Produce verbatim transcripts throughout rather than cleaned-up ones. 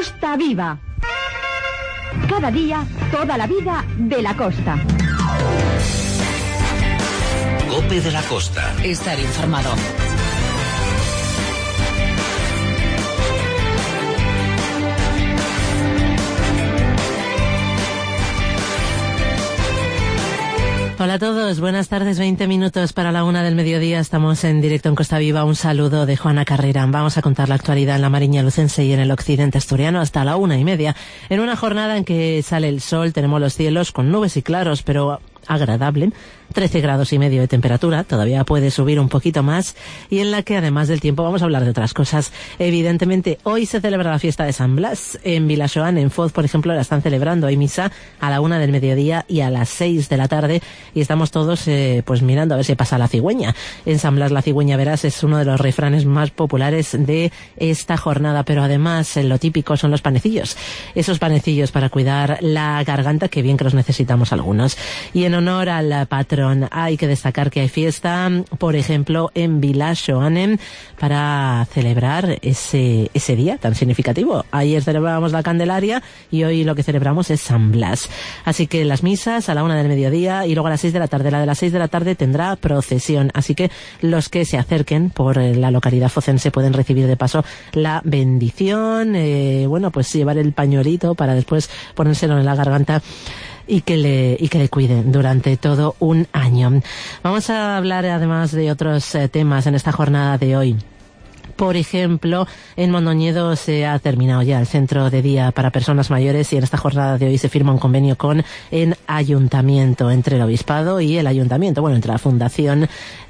Costa Viva. Cada día, toda la vida de la costa. COPE de la Costa. Estar informado. Hola a todos, buenas tardes, veinte minutos para la una del mediodía, estamos en directo en Costa Viva. Un saludo de Juana Carrera. Vamos a contar la actualidad en la Mariña Lucense y en el occidente asturiano hasta la una y media, en una jornada en que sale el sol, tenemos los cielos con nubes y claros, pero agradable, trece grados y medio de temperatura, todavía puede subir un poquito más, y en la que además del tiempo vamos a hablar de otras cosas. Evidentemente, hoy se celebra la fiesta de San Blas. En Vilasoán, en Foz, por ejemplo, la están celebrando. Hay misa a la una del mediodía y a las seis de la tarde, y estamos todos eh, pues mirando a ver si pasa la cigüeña. En San Blas la cigüeña verás es uno de los refranes más populares de esta jornada, pero además eh, lo típico son los panecillos. Esos panecillos para cuidar la garganta, que bien que los necesitamos algunos. Y en En honor al patrón, hay que destacar que hay fiesta, por ejemplo, en Vilasoanen, para celebrar ese, ese día tan significativo. Ayer celebrábamos la Candelaria y hoy lo que celebramos es San Blas. Así que las misas a la una del mediodía y luego a las seis de la tarde. La de las seis de la tarde tendrá procesión. Así que los que se acerquen por la localidad focense pueden recibir de paso la bendición, eh, bueno, pues llevar el pañuelito para después ponérselo en la garganta y que le y que le cuiden durante todo un año. Vamos a hablar además de otros eh, temas en esta jornada de hoy. Por ejemplo, en Mondoñedo se ha terminado ya el centro de día para personas mayores y en esta jornada de hoy se firma un convenio con el Ayuntamiento, entre el Obispado y el Ayuntamiento, bueno, entre la Fundación,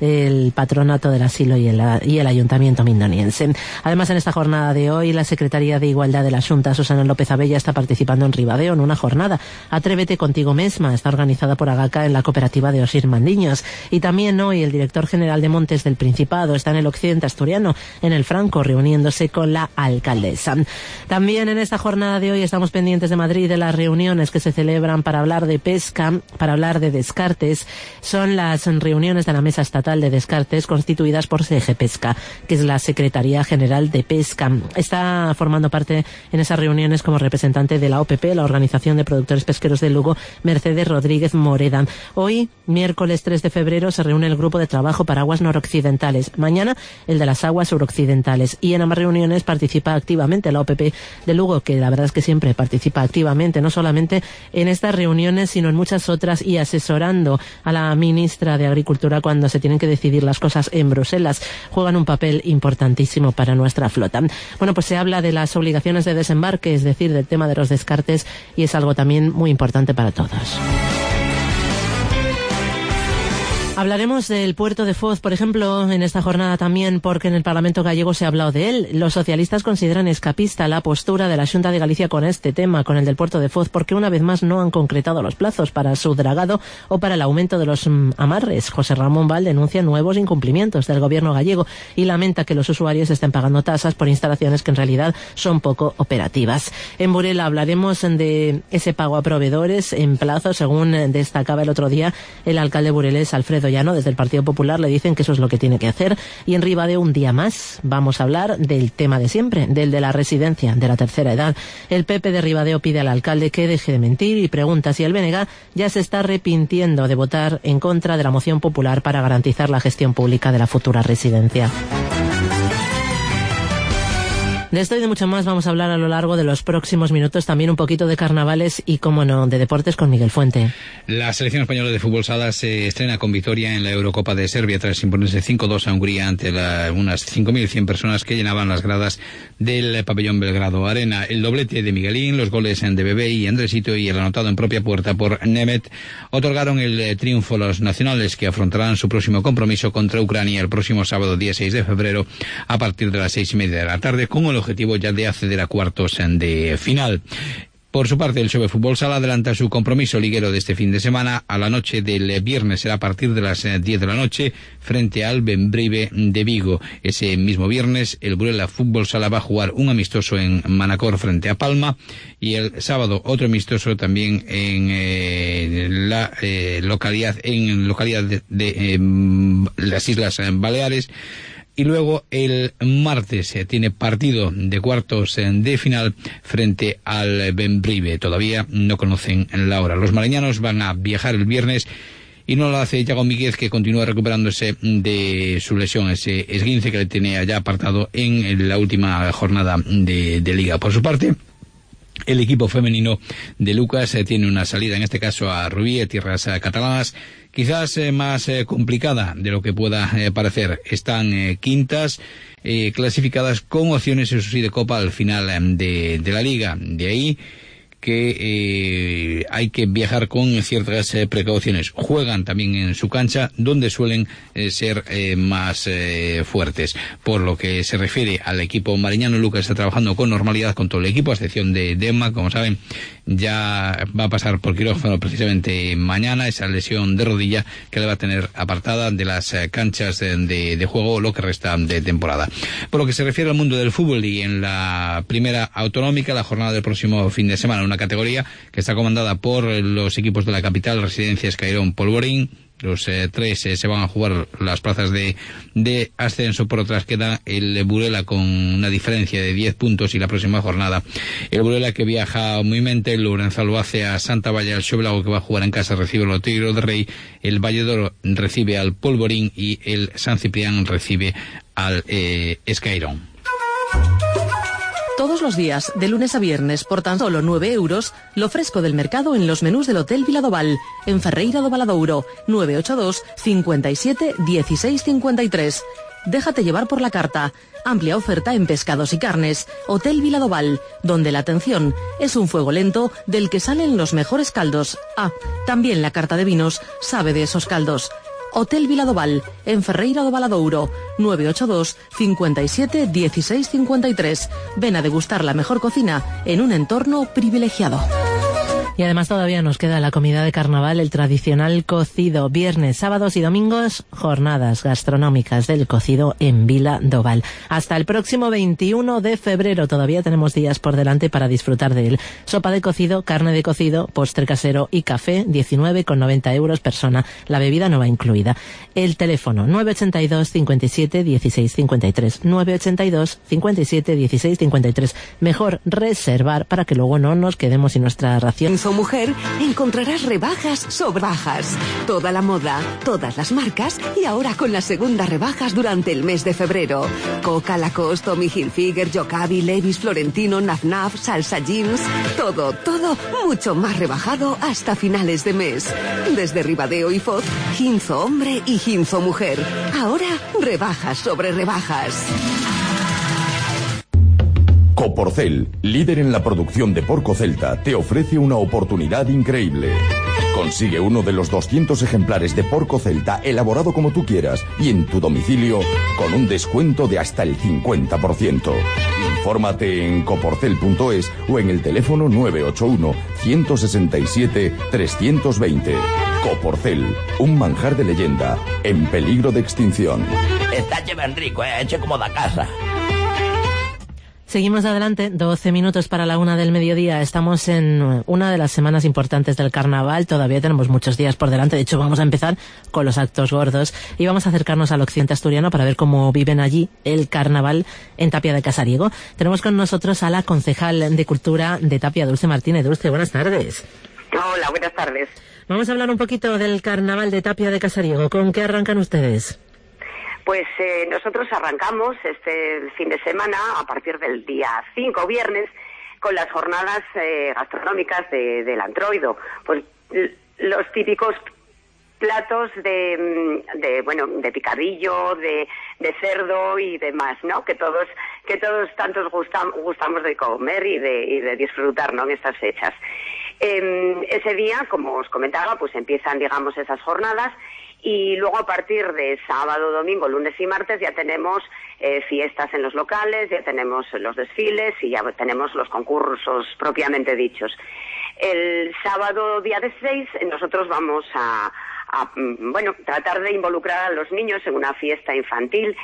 el Patronato del Asilo y el, y el Ayuntamiento mindoniense. Además, en esta jornada de hoy, la Secretaría de Igualdad de la Xunta, Susana López Abella, está participando en Ribadeo en una jornada Atrévete contigo mesma, está organizada por Agaca en la cooperativa de Osir Mandiños. Y también hoy el director general de Montes del Principado está en el occidente asturiano, en el Franco, reuniéndose con la alcaldesa. También en esta jornada de hoy estamos pendientes de Madrid, de las reuniones que se celebran para hablar de pesca, para hablar de descartes. Son las reuniones de la Mesa Estatal de Descartes constituidas por SEGEPesca, que es la Secretaría General de Pesca. Está formando parte en esas reuniones como representante de la O P P, la Organización de Productores Pesqueros de Lugo, Mercedes Rodríguez Moreda. Hoy, miércoles tres de febrero, se reúne el grupo de trabajo para aguas noroccidentales. Mañana, el de las aguas suroccidentales. Y en ambas reuniones participa activamente la O P P de Lugo, que la verdad es que siempre participa activamente, no solamente en estas reuniones, sino en muchas otras, y asesorando a la ministra de Agricultura cuando se tienen que decidir las cosas en Bruselas. Juegan un papel importantísimo para nuestra flota. Bueno, pues se habla de las obligaciones de desembarque, es decir, del tema de los descartes, y es algo también muy importante para todos. Hablaremos del puerto de Foz, por ejemplo, en esta jornada también, porque en el Parlamento gallego se ha hablado de él. Los socialistas consideran escapista la postura de la Xunta de Galicia con este tema, con el del puerto de Foz, porque una vez más no han concretado los plazos para su dragado o para el aumento de los mm, amarres. José Ramón Val denuncia nuevos incumplimientos del gobierno gallego y lamenta que los usuarios estén pagando tasas por instalaciones que en realidad son poco operativas. En Burela hablaremos de ese pago a proveedores en plazo, según destacaba el otro día el alcalde burelés Alfredo Llano. Desde el Partido Popular le dicen que eso es lo que tiene que hacer. Y en Ribadeo, un día más, vamos a hablar del tema de siempre, del de la residencia de la tercera edad. El P P de Ribadeo pide al alcalde que deje de mentir y pregunta si el B N G ya se está arrepintiendo de votar en contra de la moción popular para garantizar la gestión pública de la futura residencia. De esto y de mucho más vamos a hablar a lo largo de los próximos minutos, también un poquito de carnavales y, como no, de deportes con Miguel Fuente. La selección española de fútbol sala se estrena con victoria en la Eurocopa de Serbia tras imponerse cinco dos a Hungría ante la, unas cinco mil cien personas que llenaban las gradas del pabellón Belgrado Arena. El doblete de Miguelín, los goles de Bebé y Andresito y el anotado en propia puerta por Nemet otorgaron el eh, triunfo a los nacionales, que afrontarán su próximo compromiso contra Ucrania el próximo sábado día seis de febrero a partir de las seis y media de la tarde, con el objetivo ya de acceder a cuartos de final. Por su parte, el Xove Fútbol Sala adelanta su compromiso liguero de este fin de semana. A la noche del viernes será a partir de las diez de la noche frente al Bembrive de Vigo. Ese mismo viernes, el Burela Fútbol Sala va a jugar un amistoso en Manacor frente a Palma, y el sábado otro amistoso también en eh, la eh, localidad en localidad de, de eh, las Islas Baleares, Y luego el martes se tiene partido de cuartos de final frente al Bembrive. Todavía no conocen la hora. Los mariñanos van a viajar el viernes y no lo hace Yago Míguez, que continúa recuperándose de su lesión, ese esguince que le tenía ya apartado en la última jornada de, de Liga. Por su parte, el equipo femenino de Lucas eh, tiene una salida, en este caso a Rubí, tierras eh, catalanas, quizás eh, más eh, complicada de lo que pueda eh, parecer. Están eh, quintas, eh, clasificadas con opciones, eso sí, de Copa al final eh, de, de la Liga. De ahí que eh, hay que viajar con ciertas eh, precauciones. Juegan también en su cancha, donde suelen eh, ser eh, más eh, fuertes. Por lo que se refiere al equipo mariñano, Lucas está trabajando con normalidad con todo el equipo, a excepción de Emma, como saben, ya va a pasar por quirófano precisamente mañana, esa lesión de rodilla que le va a tener apartada de las eh, canchas de, de, de juego lo que resta de temporada. Por lo que se refiere al mundo del fútbol y en la primera autonómica, la jornada del próximo fin de semana, una categoría que está comandada por los equipos de la capital, Residencias Cairón, Polvorín. Los eh, tres eh, se van a jugar las plazas de, de ascenso. Por otras queda el Burela con una diferencia de diez puntos y la próxima jornada el Burela, que viaja muy mente, el Lorenzo lo hace a Santa Valla, el Xoblago, que va a jugar en casa, recibe el Tigre de Rey, el Valledoro recibe al Polvorín y el San Ciprián recibe al eh, Escairón. Todos los días, de lunes a viernes, por tan solo nueve euros, lo fresco del mercado en los menús del Hotel Viladoval, en Ferreira do Valadouro, nueve ocho dos, cincuenta y siete, dieciséis cincuenta y tres. Déjate llevar por la carta. Amplia oferta en pescados y carnes. Hotel Viladoval, donde la atención es un fuego lento del que salen los mejores caldos. Ah, también la carta de vinos sabe de esos caldos. Hotel Viladoval, en Ferreira do Valadouro, nueve ocho dos, cincuenta y siete, dieciséis cincuenta y tres. Ven a degustar la mejor cocina en un entorno privilegiado. Y además todavía nos queda la comida de carnaval, el tradicional cocido. Viernes, sábados y domingos, jornadas gastronómicas del cocido en Viladoval. Hasta el próximo veintiuno de febrero, todavía tenemos días por delante para disfrutar de él. Sopa de cocido, carne de cocido, postre casero y café, diecinueve con noventa euros persona. La bebida no va incluida. El teléfono, nueve ocho dos, cincuenta y siete, dieciséis cincuenta y tres. nueve ocho dos, cincuenta y siete, dieciséis cincuenta y tres. Mejor reservar para que luego no nos quedemos sin nuestra ración. En Mujer encontrarás rebajas sobre bajas. Toda la moda, todas las marcas y ahora con las segundas rebajas durante el mes de febrero. Coca, Lacoste, Tommy Hilfiger, Jocabi, Levi's, Florentino, Naf Naf, Salsa Jeans. Todo, todo mucho más rebajado hasta finales de mes. Desde Ribadeo y Foz, Ginzo Hombre y Ginzo Mujer. Ahora rebajas sobre rebajas. Coporcel, líder en la producción de porco celta, te ofrece una oportunidad increíble. Consigue uno de los doscientos ejemplares de porco celta elaborado como tú quieras y en tu domicilio con un descuento de hasta el cincuenta por ciento. Infórmate en coporcel punto es o en el teléfono nueve ocho uno, uno seis siete, tres dos cero. Coporcel, un manjar de leyenda en peligro de extinción. Está bien rico, eh, hecho como da casa. Seguimos adelante, doce minutos para la una del mediodía. Estamos en una de las semanas importantes del carnaval. Todavía tenemos muchos días por delante. De hecho, vamos a empezar con los actos gordos y vamos a acercarnos al occidente asturiano para ver cómo viven allí el carnaval en Tapia de Casariego. Tenemos con nosotros a la concejal de Cultura de Tapia, Dulce Martínez. Dulce, buenas tardes. Hola, buenas tardes. Vamos a hablar un poquito del carnaval de Tapia de Casariego. ¿Con qué arrancan ustedes? Pues eh, nosotros arrancamos este fin de semana, a partir del día cinco, viernes, con las jornadas eh, gastronómicas de, del Antroido. Pues los típicos platos de, de bueno, de picadillo, de, de cerdo y demás, ¿no? Que todos, que todos tantos gustam, gustamos de comer y de, y de disfrutar, ¿no? En estas fechas. Eh, ese día, como os comentaba, pues empiezan, digamos, esas jornadas. Y luego a partir de sábado, domingo, lunes y martes ya tenemos eh, fiestas en los locales, ya tenemos los desfiles y ya tenemos los concursos propiamente dichos. El sábado día de seis nosotros vamos a, a bueno, tratar de involucrar a los niños en una fiesta infantil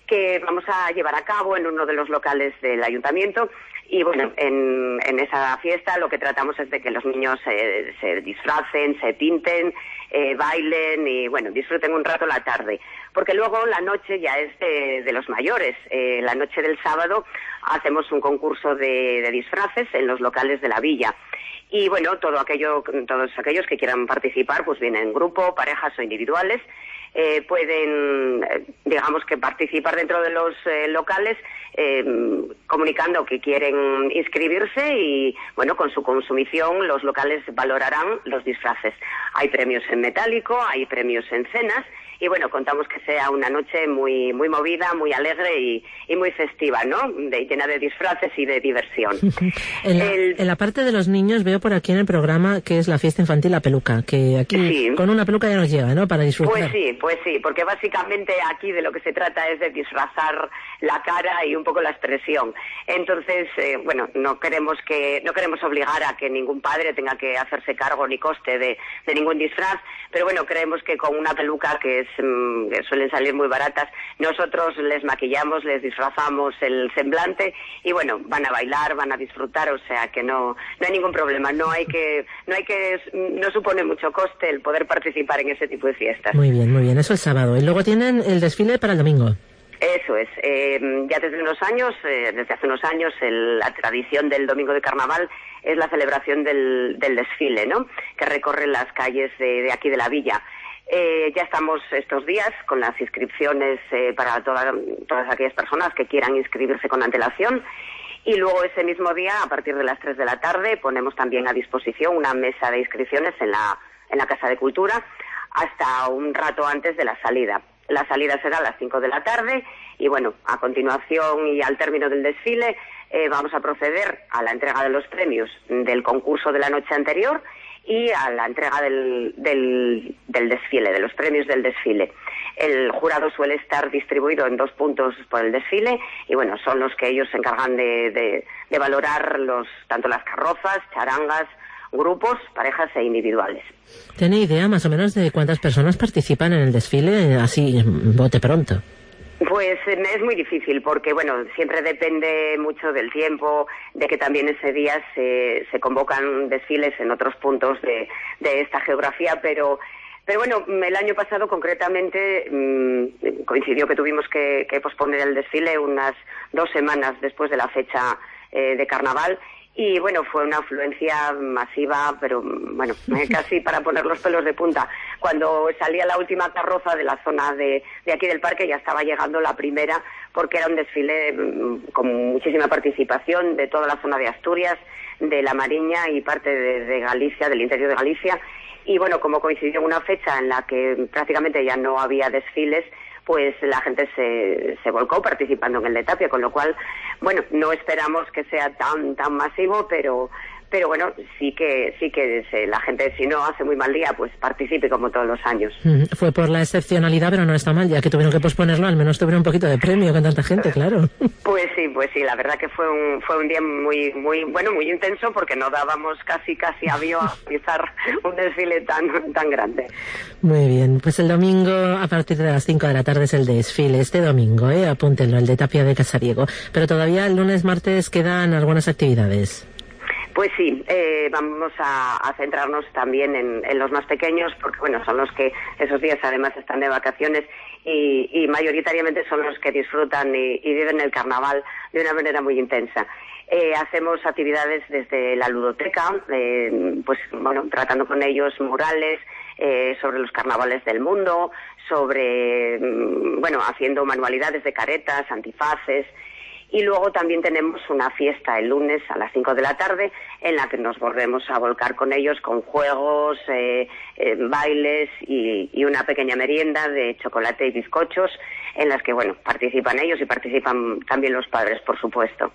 que vamos a llevar a cabo en uno de los locales del ayuntamiento. Y bueno, en, en esa fiesta lo que tratamos es de que los niños eh, se disfracen, se pinten, eh, bailen y bueno, disfruten un rato la tarde. Porque luego la noche ya es de, de los mayores. Eh, la noche del sábado hacemos un concurso de, de disfraces en los locales de la villa. Y bueno, todo aquello, todos aquellos que quieran participar, pues vienen en grupo, parejas o individuales. Eh, pueden, eh, digamos que participar dentro de los eh, locales eh, comunicando que quieren inscribirse y, bueno, con su consumición los locales valorarán los disfraces. Hay premios en metálico, hay premios en cenas y, bueno, contamos que sea una noche muy muy movida, muy alegre y, y muy festiva, ¿no? De, llena de disfraces y de diversión. en, la, el... en la parte de los niños veo por aquí en el programa que es la fiesta infantil La Peluca, que aquí sí. Con una peluca ya nos llega, ¿no? Para disfrutar. Pues sí, pues sí, porque básicamente aquí de lo que se trata es de disfrazar la cara y un poco la expresión. Entonces, eh, bueno, no queremos que no queremos obligar a que ningún padre tenga que hacerse cargo ni coste de, de ningún disfraz, pero bueno, creemos que con una peluca que es que suelen salir muy baratas, nosotros les maquillamos, les disfrazamos el semblante y bueno, van a bailar, van a disfrutar, o sea que no no hay ningún problema, no hay que no hay que no supone mucho coste el poder participar en ese tipo de fiestas. Muy bien, muy bien, eso es sábado. Y luego tienen el desfile para el domingo. Eso es, eh, ya desde unos años, eh, desde hace unos años, el, la tradición del domingo de carnaval es la celebración del, del desfile, ¿no? Que recorre las calles de, de aquí de la villa. Eh, ya estamos estos días con las inscripciones eh, para toda, todas aquellas personas que quieran inscribirse con antelación y luego ese mismo día, a partir de las tres de la tarde, ponemos también a disposición una mesa de inscripciones en la, en la Casa de Cultura hasta un rato antes de la salida. La salida será a las cinco de la tarde y bueno, a continuación y al término del desfile eh, vamos a proceder a la entrega de los premios del concurso de la noche anterior y a la entrega del, del, del desfile, de los premios del desfile. El jurado suele estar distribuido en dos puntos por el desfile y bueno, son los que ellos se encargan de, de, de valorar los tanto las carrozas, charangas, grupos, parejas e individuales. ¿Tiene idea más o menos de cuántas personas participan en el desfile, así, bote pronto? Pues es muy difícil porque, bueno, siempre depende mucho del tiempo, de que también ese día se, se convocan desfiles en otros puntos de, de esta geografía, pero pero bueno, el año pasado concretamente mmm, coincidió que tuvimos que, que posponer el desfile unas dos semanas después de la fecha eh, de carnaval. Y bueno, fue una afluencia masiva, pero bueno, casi para poner los pelos de punta. Cuando salía la última carroza de la zona de, de aquí del parque ya estaba llegando la primera, porque era un desfile con muchísima participación de toda la zona de Asturias, de La Mariña y parte de, de Galicia, del interior de Galicia. Y bueno, como coincidió en una fecha en la que prácticamente ya no había desfiles, pues la gente se, se volcó participando en el de Tapia, con lo cual, bueno, no esperamos que sea tan tan masivo, pero pero bueno, sí que sí que se, la gente, si no hace muy mal día, pues participe como todos los años. Mm, fue por la excepcionalidad, pero no está mal, ya que tuvieron que posponerlo, al menos tuvieron un poquito de premio con tanta gente, claro. Pues sí, pues sí, la verdad que fue un fue un día muy muy bueno, muy intenso, porque no dábamos casi casi avión a realizar un desfile tan tan grande. Muy bien, pues el domingo a partir de las cinco de la tarde es el desfile, este domingo, eh, apúntenlo, el de Tapia de Casariego, pero todavía el lunes, martes quedan algunas actividades. Pues sí, eh, vamos a, a centrarnos también en, en los más pequeños, porque bueno, son los que esos días además están de vacaciones y, y mayoritariamente son los que disfrutan y, y viven el carnaval de una manera muy intensa. Eh, hacemos actividades desde la ludoteca, eh, pues bueno, tratando con ellos murales eh, sobre los carnavales del mundo, sobre, bueno, haciendo manualidades de caretas, antifaces. Y luego también tenemos una fiesta el lunes a las cinco de la tarde en la que nos volvemos a volcar con ellos con juegos, eh, eh, bailes y, y una pequeña merienda de chocolate y bizcochos en las que, bueno, participan ellos y participan también los padres, por supuesto.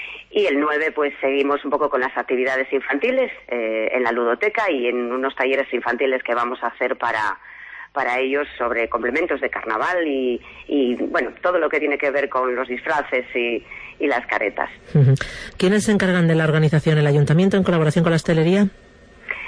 Y el nueve, pues seguimos un poco con las actividades infantiles eh, en la ludoteca y en unos talleres infantiles que vamos a hacer para... para ellos sobre complementos de carnaval y, y, bueno, todo lo que tiene que ver con los disfraces y, y las caretas. ¿Quiénes se encargan de la organización? ¿El ayuntamiento en colaboración con la hostelería?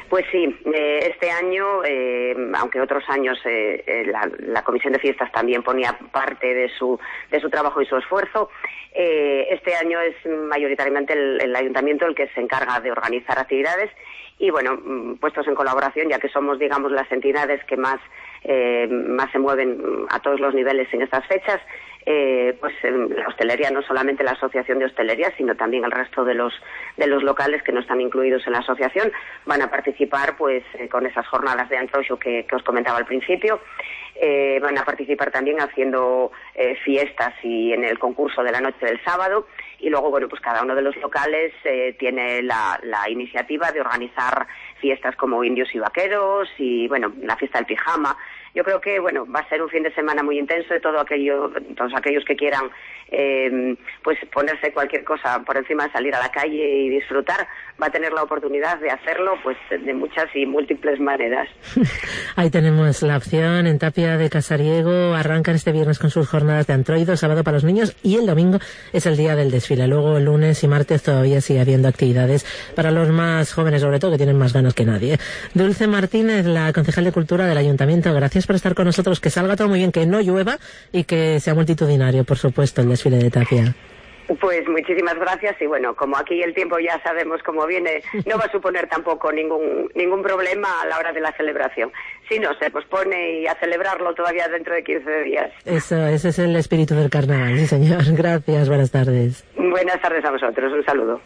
Pues sí, eh, este año, eh, aunque otros años eh, eh, la, la Comisión de Fiestas también ponía parte de su de su trabajo y su esfuerzo, eh, este año es mayoritariamente el, el Ayuntamiento el que se encarga de organizar actividades y, bueno, puestos en colaboración, ya que somos, digamos, las entidades que más eh, más se mueven a todos los niveles en estas fechas. Eh, pues en la hostelería, no solamente la Asociación de Hostelería, sino también el resto de los de los locales que no están incluidos en la asociación van a participar pues eh, con esas jornadas de Antroxo que, que os comentaba al principio. Eh, van a participar también haciendo eh, fiestas y en el concurso de la noche del sábado, y luego, bueno, pues cada uno de los locales eh, tiene la, la iniciativa de organizar fiestas como indios y vaqueros y, bueno, la fiesta del pijama. Yo creo que, bueno, va a ser un fin de semana muy intenso de todo aquello, todos aquellos que quieran eh, pues ponerse cualquier cosa por encima de salir a la calle y disfrutar, va a tener la oportunidad de hacerlo pues de muchas y múltiples maneras. Ahí tenemos la opción. En Tapia de Casariego arrancan este viernes con sus jornadas de Antroido, sábado para los niños, y el domingo es el día del desfile. Luego el lunes y martes todavía sigue habiendo actividades para los más jóvenes, sobre todo, que tienen más ganas que nadie. Dulce Martínez, la concejal de Cultura del Ayuntamiento, gracias por estar con nosotros, que salga todo muy bien, que no llueva y que sea multitudinario, por supuesto, el desfile de Tapia. Pues muchísimas gracias, y bueno, como aquí el tiempo ya sabemos cómo viene, no va a suponer tampoco ningún ningún problema a la hora de la celebración. Si no, se pospone y a celebrarlo todavía dentro de quince días. Eso, ese es el espíritu del carnaval, sí señor. Gracias, buenas tardes. Buenas tardes a vosotros, un saludo.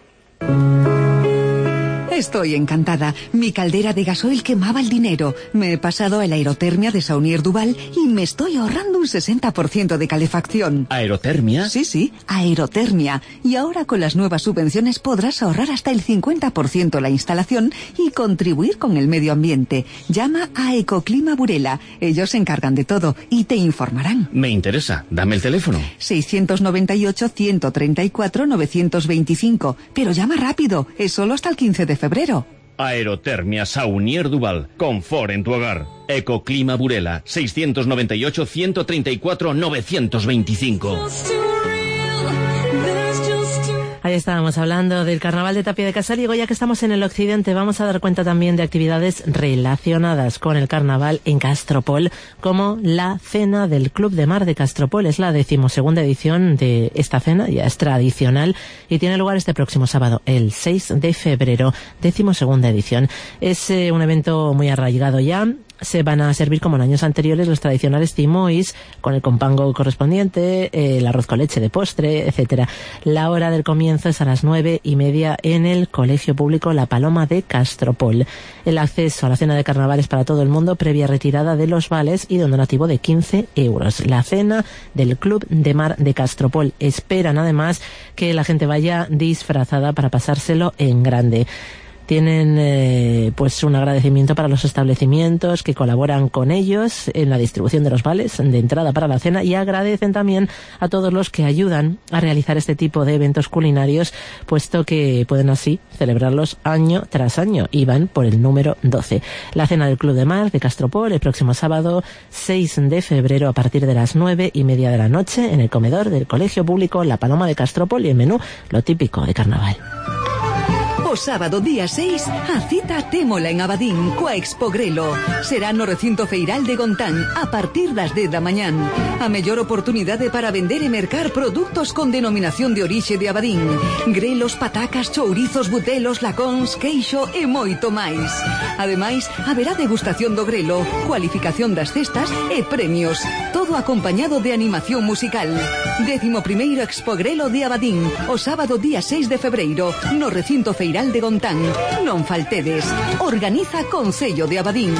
Estoy encantada. Mi caldera de gasoil quemaba el dinero. Me he pasado a la aerotermia de Saunier Duval y me estoy ahorrando un sesenta por ciento de calefacción. ¿Aerotermia? Sí, sí, aerotermia. Y ahora con las nuevas subvenciones podrás ahorrar hasta el cincuenta por ciento la instalación y contribuir con el medio ambiente. Llama a Ecoclima Burela. Ellos se encargan de todo y te informarán. Me interesa. Dame el teléfono. seiscientos noventa y ocho, ciento treinta y cuatro, novecientos veinticinco. Pero llama rápido. Es solo hasta el quince de febrero. Aerotermia Saunier Duval. Confort en tu hogar. Ecoclima Burela. seiscientos noventa y ocho, ciento treinta y cuatro, novecientos veinticinco. Ahí estábamos hablando del Carnaval de Tapia de Casariego. Ya que estamos en el occidente, vamos a dar cuenta también de actividades relacionadas con el Carnaval en Castropol, como la Cena del Club de Mar de Castropol. Es la decimosegunda edición de esta cena, ya es tradicional, y tiene lugar este próximo sábado, el seis de febrero, decimosegunda edición. Es eh, un evento muy arraigado ya. Se van a servir, como en años anteriores, los tradicionales cimois con el compango correspondiente, eh, el arroz con leche de postre, etcétera. La hora del comienzo es a las nueve y media en el Colegio Público La Paloma de Castropol. El acceso a la cena de carnaval es para todo el mundo, previa retirada de los vales y de un donativo de quince euros. La cena del Club de Mar de Castropol. Esperan, además, que la gente vaya disfrazada para pasárselo en grande. Tienen eh, pues un agradecimiento para los establecimientos que colaboran con ellos en la distribución de los vales de entrada para la cena, y agradecen también a todos los que ayudan a realizar este tipo de eventos culinarios, puesto que pueden así celebrarlos año tras año, y van por el número doce. La cena del Club de Mar de Castropol el próximo sábado seis de febrero a partir de las nueve y media de la noche en el comedor del Colegio Público La Paloma de Castropol, y el menú lo típico de carnaval. O sábado día seis, a cita témola en Abadín, coa Expo Grelo. Será no recinto feiral de Gontán, a partir das dez da mañán. A mellor oportunidade para vender e mercar produtos con denominación de orixe de Abadín. Grelos, patacas, chourizos, butelos, lacóns, queixo e moito máis. Ademais, haberá degustación do grelo, cualificación das cestas e premios. Todo acompañado de animación musical. Décimo primeiro Expo Grelo de Abadín, o sábado día seis de febreiro, no recinto feiral de Gontán. Non faltedes. Organiza Concello de Abadín.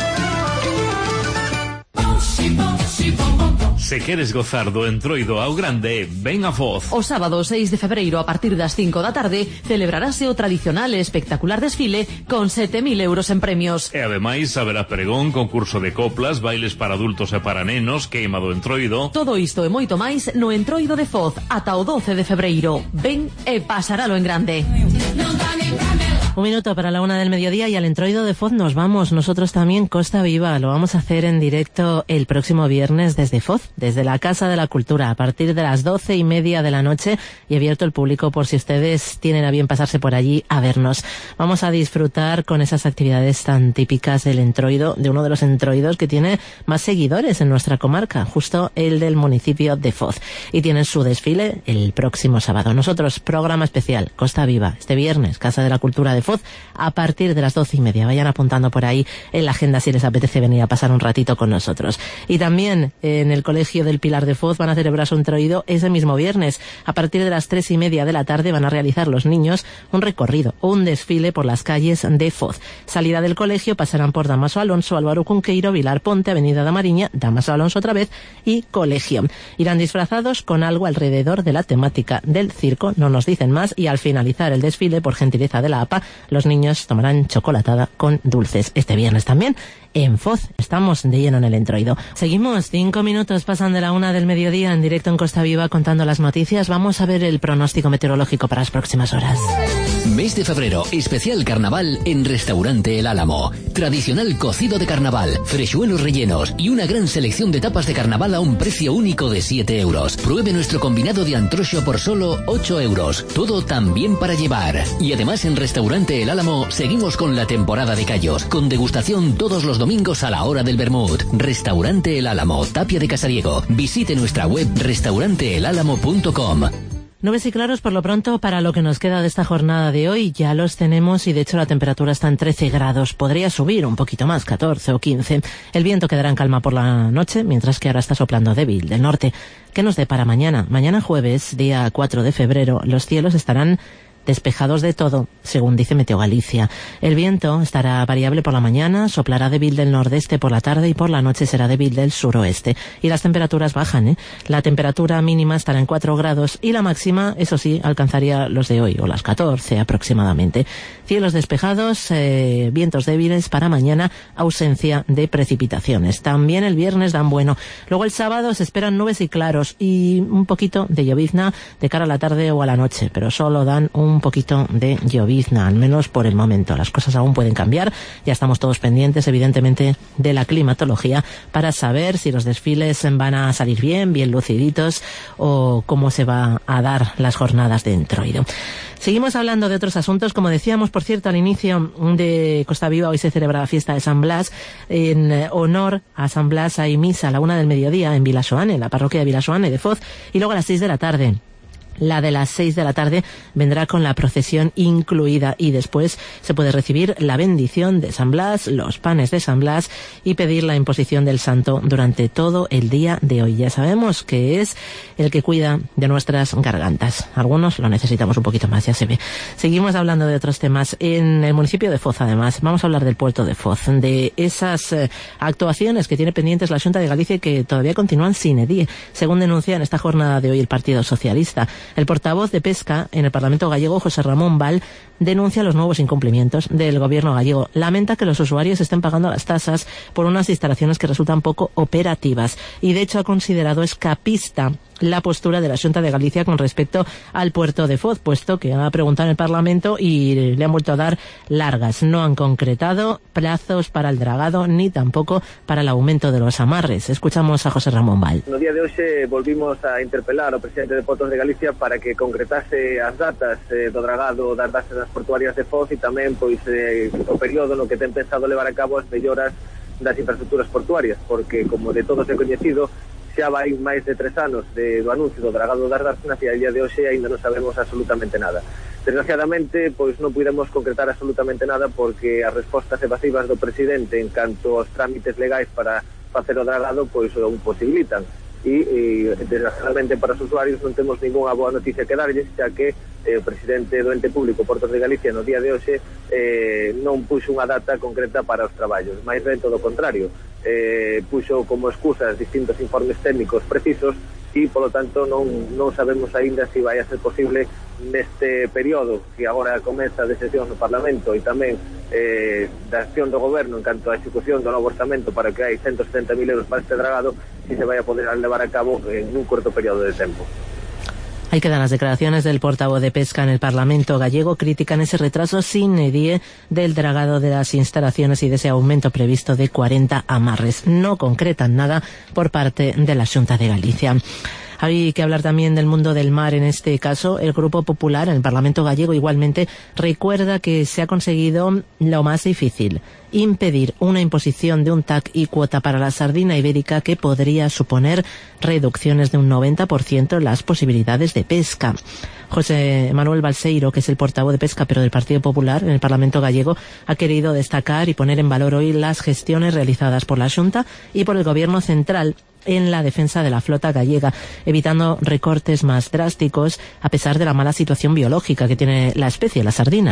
Se queres gozar do entroido ao grande, ven a Foz. O sábado seis de febreiro, a partir das cinco da tarde, celebrarase o tradicional e espectacular desfile con sete mil euros en premios. E ademais haberá pregón, concurso de coplas, bailes para adultos e para nenos, queima do entroido. Todo isto e moito máis no entroido de Foz ata o doce de febreiro. Ven e pasaralo en grande. Un minuto para la una del mediodía y al Entroido de Foz nos vamos. Nosotros también, Costa Viva. Lo vamos a hacer en directo el próximo viernes desde Foz, desde la Casa de la Cultura, a partir de las doce y media de la noche, y abierto el público por si ustedes tienen a bien pasarse por allí a vernos. Vamos a disfrutar con esas actividades tan típicas del Entroido, de uno de los entroidos que tiene más seguidores en nuestra comarca, justo el del municipio de Foz. Y tienen su desfile el próximo sábado. Nosotros, programa especial, Costa Viva, este viernes, Casa de la Cultura de Foz, a partir de las doce y media. Vayan apuntando por ahí en la agenda si les apetece venir a pasar un ratito con nosotros. Y también en el Colegio del Pilar de Foz van a celebrar su entroido ese mismo viernes. A partir de las tres y media de la tarde van a realizar los niños un recorrido o un desfile por las calles de Foz. Salida del colegio, pasarán por Damaso Alonso, Álvaro Cunqueiro, Vilar Ponte, Avenida da Mariña, Damaso Alonso otra vez y Colegio. Irán disfrazados con algo alrededor de la temática del circo, no nos dicen más, y al finalizar el desfile, por gentileza de la A P A, los niños tomarán chocolatada con dulces. Este viernes también en Foz estamos de lleno en el Entroido. Seguimos, cinco minutos pasan de la una del mediodía en directo en Costa Viva contando las noticias. Vamos a ver el pronóstico meteorológico para las próximas horas. Mes de febrero, especial carnaval en Restaurante El Álamo. Tradicional cocido de carnaval, frechuelos rellenos y una gran selección de tapas de carnaval a un precio único de siete euros. Pruebe nuestro combinado de antrocho por solo ocho euros. Todo también para llevar. Y además en Restaurante El Álamo seguimos con la temporada de callos, con degustación todos los domingos a la hora del vermut. Restaurante El Álamo, Tapia de Casariego. Visite nuestra web restaurante el álamo punto com. Nubes y claros por lo pronto para lo que nos queda de esta jornada de hoy. Ya los tenemos y de hecho la temperatura está en trece grados. Podría subir un poquito más, catorce o quince. El viento quedará en calma por la noche, mientras que ahora está soplando débil del norte. ¿Qué nos depara mañana? Mañana jueves, día cuatro de febrero, los cielos estarán despejados de todo, según dice Meteo Galicia. El viento estará variable por la mañana, soplará débil del nordeste por la tarde y por la noche será débil del suroeste. Y las temperaturas bajan, ¿eh? La temperatura mínima estará en cuatro grados y la máxima, eso sí, alcanzaría los de hoy, o las catorce aproximadamente. Cielos despejados, eh, vientos débiles para mañana, ausencia de precipitaciones. También el viernes dan bueno. Luego el sábado se esperan nubes y claros y un poquito de llovizna de cara a la tarde o a la noche, pero solo dan un poquito de llovizna, al menos por el momento. Las cosas aún pueden cambiar. Ya estamos todos pendientes, evidentemente, de la climatología para saber si los desfiles van a salir bien, bien luciditos, o cómo se va a dar las jornadas de Entroido. Seguimos hablando de otros asuntos. Como decíamos, por cierto, al inicio de Costa Viva, hoy se celebra la fiesta de San Blas. En honor a San Blas hay misa a la una del mediodía en Vilasoane, en la parroquia de Vilasoane de Foz, y luego a las seis de la tarde. La de las seis de la tarde vendrá con la procesión incluida y después se puede recibir la bendición de San Blas, los panes de San Blas y pedir la imposición del santo durante todo el día de hoy. Ya sabemos que es el que cuida de nuestras gargantas. Algunos lo necesitamos un poquito más, ya se ve. Seguimos hablando de otros temas. En el municipio de Foz, además, vamos a hablar del puerto de Foz, de esas eh, actuaciones que tiene pendientes la Xunta de Galicia y que todavía continúan sin edie, según denuncia en esta jornada de hoy el Partido Socialista. El portavoz de Pesca en el Parlamento gallego, José Ramón Val, denuncia los nuevos incumplimientos del gobierno gallego. Lamenta que los usuarios estén pagando las tasas por unas instalaciones que resultan poco operativas y, de hecho, ha considerado escapista la postura de la Xunta de Galicia con respecto al puerto de Foz, puesto que ha preguntado en el Parlamento y le han vuelto a dar largas. No han concretado plazos para el dragado ni tampoco para el aumento de los amarres. Escuchamos a José Ramón Val. No día de hoxe volvimos a interpelar ao presidente de Portos de Galicia para que concretase as datas eh, do dragado das bases portuarias de Foz e tamén pois eh, o período no que ten pensado levar a cabo as melloras das infraestructuras portuarias, porque como de todos é coñecido, xa vai máis de tres anos de, do anuncio do dragado das Dársenas e a día de hoxe ainda non sabemos absolutamente nada. Desgraciadamente, pois non pudemos concretar absolutamente nada porque as respostas evasivas do presidente en canto aos trámites legais para facer o dragado pois o imposibilitan. E, e desgraciadamente para os usuarios non temos ninguna boa noticia que darlles, xa que eh, o presidente do ente público Portos de Galicia no día de hoxe eh, non puxo unha data concreta para os traballos, máis ben todo o contrario, eh, puxo como excusas distintos informes técnicos precisos e, polo tanto, non, non sabemos aínda se vai a ser posible neste período que agora comeza de sesión no Parlamento e tamén eh, da acción do Goberno en canto á execución do novo orzamento para que hai ciento setenta mil euros para este dragado, se se vai a poder levar a cabo en un corto período de tempo. Ahí quedan las declaraciones del portavoz de Pesca en el Parlamento gallego. Critican ese retraso sine die del dragado de las instalaciones y de ese aumento previsto de cuarenta amarres. No concretan nada por parte de la Xunta de Galicia. Hay que hablar también del mundo del mar en este caso. El Grupo Popular en el Parlamento gallego igualmente recuerda que se ha conseguido lo más difícil: impedir una imposición de un T A C y cuota para la sardina ibérica que podría suponer reducciones de un noventa por ciento en las posibilidades de pesca. José Manuel Balseiro, que es el portavoz de Pesca pero del Partido Popular en el Parlamento gallego, ha querido destacar y poner en valor hoy las gestiones realizadas por la Xunta y por el Gobierno central en la defensa de la flota gallega, evitando recortes más drásticos a pesar de la mala situación biológica que tiene la especie, la sardina.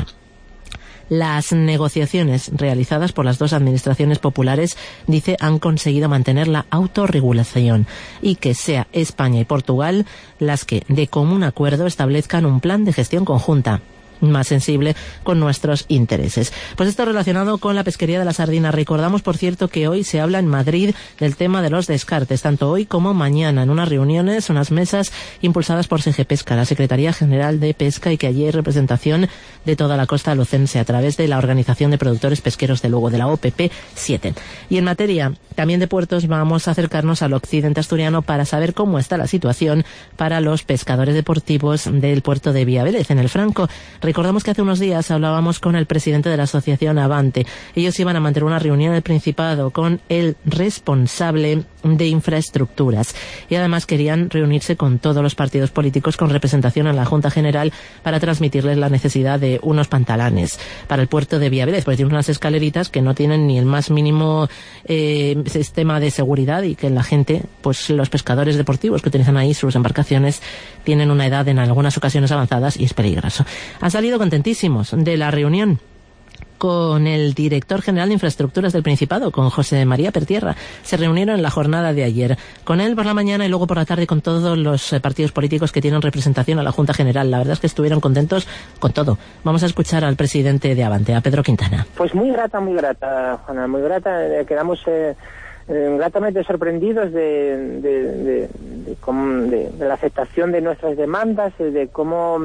Las negociaciones realizadas por las dos administraciones populares, dice, han conseguido mantener la autorregulación y que sea España y Portugal las que, de común acuerdo, establezcan un plan de gestión conjunta más sensible con nuestros intereses. Pues esto relacionado con la pesquería de la sardina. Recordamos, por cierto, que hoy se habla en Madrid del tema de los descartes, tanto hoy como mañana, en unas reuniones, unas mesas impulsadas por Segepesca, la Secretaría General de Pesca, y que allí hay representación de toda la costa lucense a través de la Organización de Productores Pesqueros de Lugo, de la O P P siete. Y en materia también de puertos, vamos a acercarnos al occidente asturiano para saber cómo está la situación para los pescadores deportivos del puerto de Villavélez, en el Franco. Recordamos que hace unos días hablábamos con el presidente de la asociación Avante. Ellos iban a mantener una reunión en el Principado con el responsable de infraestructuras y además querían reunirse con todos los partidos políticos con representación en la Junta General para transmitirles la necesidad de unos pantalanes para el puerto de Villavélez, porque tiene unas escaleritas que no tienen ni el más mínimo eh, sistema de seguridad y que la gente, pues los pescadores deportivos que utilizan ahí sus embarcaciones, tienen una edad en algunas ocasiones avanzadas y es peligroso. Han salido contentísimos de la reunión con el director general de Infraestructuras del Principado, con José María Pertierra. Se reunieron en la jornada de ayer. Con él por la mañana y luego por la tarde con todos los eh, partidos políticos que tienen representación a la Junta General. La verdad es que estuvieron contentos con todo. Vamos a escuchar al presidente de Avante, a Pedro Quintana. Pues muy grata, muy grata, Juana, muy grata. Eh, quedamos eh, eh, gratamente sorprendidos de, de, de, de, cómo, de, de la aceptación de nuestras demandas, eh, de cómo...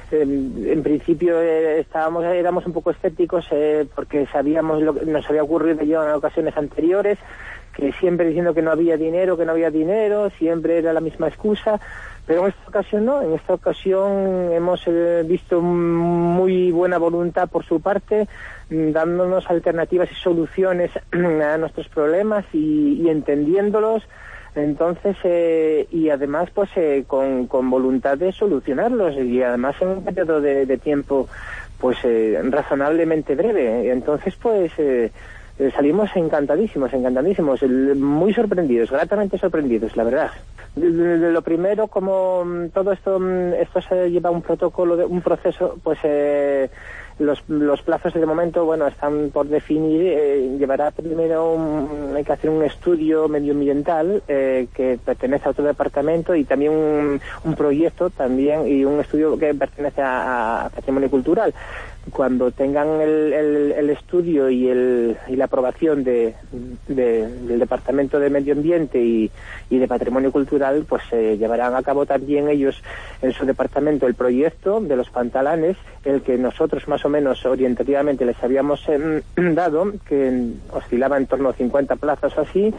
en principio eh, estábamos éramos un poco escépticos eh, porque sabíamos lo que nos había ocurrido ya en ocasiones anteriores, que siempre diciendo que no había dinero, que no había dinero, siempre era la misma excusa, pero en esta ocasión no, en esta ocasión hemos eh, visto muy buena voluntad por su parte, dándonos alternativas y soluciones a nuestros problemas y, y entendiéndolos. Entonces, eh, y además, pues, eh, con, con voluntad de solucionarlos, y además en un periodo de, de tiempo, pues, eh, razonablemente breve. Entonces, pues, eh, eh, salimos encantadísimos, encantadísimos, muy sorprendidos, gratamente sorprendidos, la verdad. Lo primero, como todo esto, esto se lleva un protocolo, de, un proceso, pues, eh, Los, los plazos de momento, bueno, están por definir. Eh, llevará primero un, hay que hacer un estudio medioambiental eh, que pertenece a otro departamento, y también un, un proyecto también, y un estudio que pertenece a, a Patrimonio Cultural. Cuando tengan el, el, el estudio y, el, y la aprobación de, de, del Departamento de Medio Ambiente y, y de Patrimonio Cultural, pues se eh, llevarán a cabo también ellos en su departamento el proyecto de los pantalanes, el que nosotros más o menos orientativamente les habíamos eh, dado, que oscilaba en torno a cincuenta plazas o así,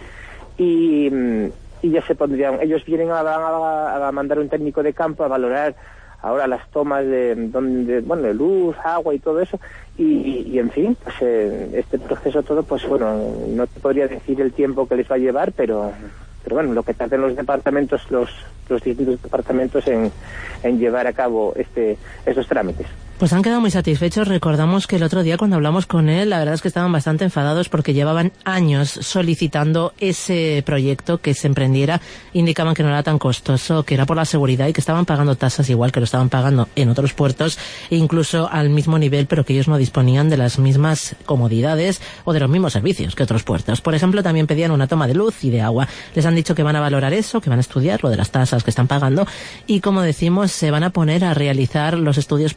y, y ya se pondrían, ellos vienen a, a, a mandar un técnico de campo a valorar ahora las tomas de, de, bueno, de luz, agua y todo eso, y, y en fin, pues eh, este proceso todo, pues bueno, no te podría decir el tiempo que les va a llevar, pero pero bueno, lo que tarden los departamentos, los, los distintos departamentos en, en llevar a cabo este estos trámites. Pues han quedado muy satisfechos. Recordamos que el otro día cuando hablamos con él, la verdad es que estaban bastante enfadados porque llevaban años solicitando ese proyecto que se emprendiera. Indicaban que no era tan costoso, que era por la seguridad y que estaban pagando tasas igual que lo estaban pagando en otros puertos, e incluso al mismo nivel, pero que ellos no disponían de las mismas comodidades o de los mismos servicios que otros puertos. Por ejemplo, también pedían una toma de luz y de agua. Les han dicho que van a valorar eso, que van a estudiar lo de las tasas que están pagando, y como decimos, se van a poner a realizar los estudios pertinentes